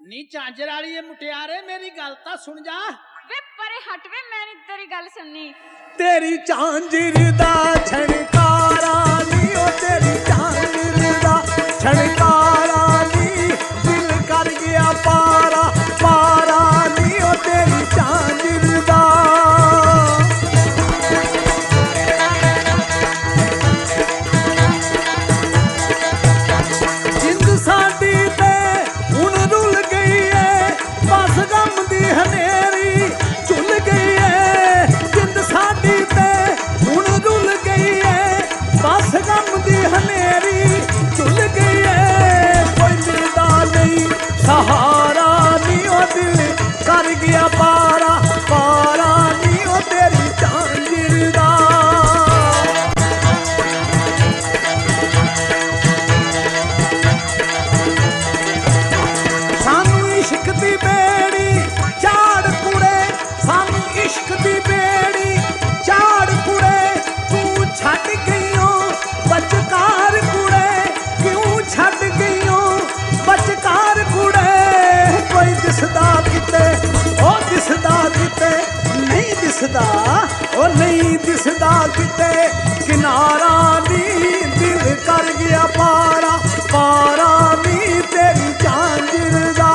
ਨੀ ਝਾਂਜਰ ਵਾਲੀ ਇਹ ਮੁਟਿਆਰੇ ਮੇਰੀ ਗੱਲ ਤਾਂ ਸੁਣ ਜਾ। ਵੇ ਪਰੇ ਹਟ ਵੇ, ਮੈਂ ਨਹੀਂ ਤੇਰੀ ਗੱਲ ਸੁਣਨੀ। ਤੇਰੀ ਝਾਂਜਰ ਦਾ ਛਣਕਾਰਾ ਨੀ, ਉਹ ਤੇਰੀ ਝਾਂਜਰ ਦਾ ਛਣਕਾਰਾ ਨੀ, ਦਿਲ ਕਰ ਗਿਆ ਪਾਰਾ ਪਾਰਾ ਨੀ, ਉਹ ਤੇਰੀ ਝਾਂਜਰ ਦਾ। ਜਿੰਦ ਸਾਡੀ ਤੇ ਹੁਣ ਰੁਲ ਗਈ ਏ, ਬਸ ਗਮ ਦੀ ਹਨੇਰੀ ਝੁੱਲ ਗਈ ਏ। ਜਿੰਦ ਸਾਡੀ ਤੇ ਹੁਣ ਰੁਲ ਗਈ ਏ, ਬਸ ਗਮ ਦੀ ਹਨੇਰੀ ਝੁੱਲ ਗਈ ਏ। ਕੋਈ ਮਿਲਦਾ ਨਹੀਂ ਸਹਾਰਾ ਨੀ, ਉਹ ਦਿਲ ਕਰ ਗਿਆ ਪਾਰਾ ਪਾਰਾ ਨੀ, ਉਹ ਤੇਰੀ ਝਾਂਜਰ ਦਾ। ਸਾਨੂੰ ਇਸ਼ਕ ਦੀ ਬੇੜੀ ਝਾੜ ਕੁੜੇ, ਸਾਨੂੰ ਇਸ਼ਕ ਦੀ ਬੇੜੀ ਝਾੜ ਕੁੜੇ, ਤੂੰ ਛੱਡ ਗਈਓ ਬਚਕਾਰ ਕੁੜੇ, ਕਿਉਂ ਛੱਡ ਗਈਓ ਬਚਕਾਰ ਕੁੜੇ। ਕੋਈ ਦਿਸਦਾ ਕਿਤੇ ਉਹ ਦਿਸਦਾ ਕਿਤੇ ਨਹੀਂ ਦਿਸਦਾ, ਉਹ ਨਹੀਂ ਦਿਸਦਾ ਕਿਤੇ ਕਿਨਾਰਾ ਨੀ, ਦਿਲ ਕਰ ਗਿਆ ਪਾਰਾ ਪਾਰਾ ਨੀ, ਤੇਰੀ ਝਾਂਜਰ ਦਾ।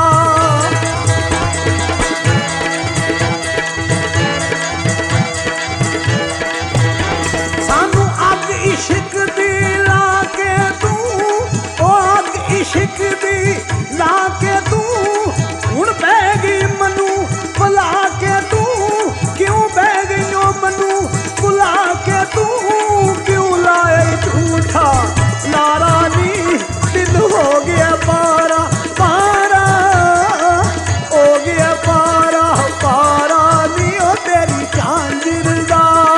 ਸਾਨੂੰ ਅੱਗ ਇਸ਼ਕ ਦੀ ਲਾ ਕੇ ਤੂੰ, ਉਹ ਅੱਗ ਇਸ਼ਕ ਦੀ ਲਾ ਕੇ ਤੂੰ, ਹੁਣ ਬਹਿ ਗਈ ਮੈਨੂੰ ਭੁਲਾ ਕੇ ਤੂੰ, ਕਿਉਂ ਬਹਿ ਗਈ ਓ ਮੈਨੂੰ ਭੁਲਾ ਕੇ ਤੂੰ, ਕਿਉਂ ਲਾਏ ਝੂਠਾ ਨਾਰਾ ਨੀ, ਦਿਲ ਹੋ ਗਿਆ ਪਾਰਾ ਪਾਰਾ, ਹੋ ਗਿਆ ਪਾਰਾ ਪਾਰਾ ਨੀ, ਉਹ ਤੇਰੀ ਝਾਂਜਰ ਦਾ।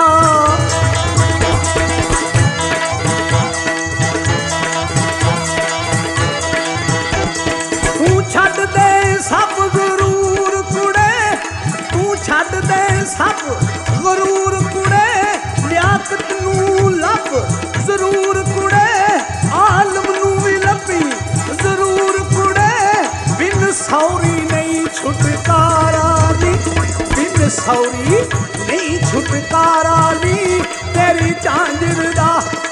ਤੂੰ ਛੱਡ ਦੇ ਸਭ ਗਰੂਰ ਕੁੜੇ, ਤੂੰ ਛੱਡ ਦੇ ਸਭ ਗਰੂਰ ਕੁੜੇ, ਲਿਆਕਤ ਨੂੰ ਲੱਭ ਜ਼ਰੂਰ ਕੁੜੇ, ਆਲਮ ਨੂੰ ਵੀ ਲੱਭੀ ਜ਼ਰੂਰ ਕੁੜੇ। ਬਿਨ ਸੌਰੀ ਨਹੀਂ ਛੁਟਕਾਰਾ ਨੀ, ਬਿਨ ਸੌਰੀ ਨਹੀਂ ਛੁਟਕਾਰਾ ਨੀ, ਤੇਰੀ ਝਾਂਜਰ ਦਾ।